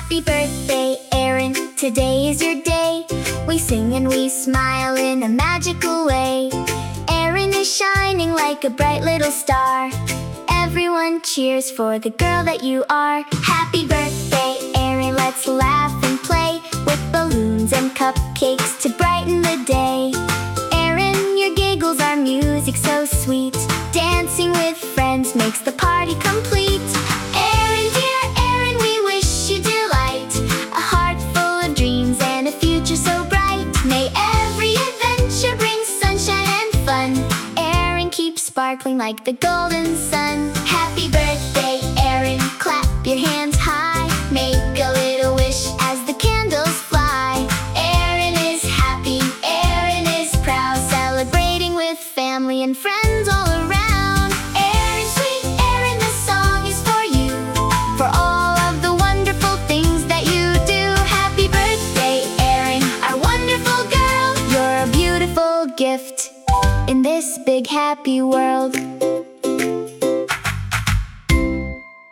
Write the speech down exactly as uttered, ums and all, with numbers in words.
Happy birthday, Aaron, today is your day. We sing and we smile in a magical way. Aaron is shining like a bright little star. Everyone cheers for the girl that you are. Happy birthday, Aaron, let's laugh and play with balloons and cupcakes to brighten the day. Aaron, your giggles are music so sweet. Dancing with friends makes the party complete. Aaron, dear Aaron, we wish you delight, a heart full of dreams and a future so bright. May every adventure bring sunshine and fun. Aaron, keep sparkling like the golden sun. Happy birthday, Aaron, clap your hands high. Make a little wish as the candles fly. Aaron is happy, Aaron is proud, celebrating with family and friends all around. Aaron, sweet Aaron, this song is for you, for all of the wonderful things that you do. Happy birthday, Aaron, our wonderful girl. You're a beautiful gift in this big happy world.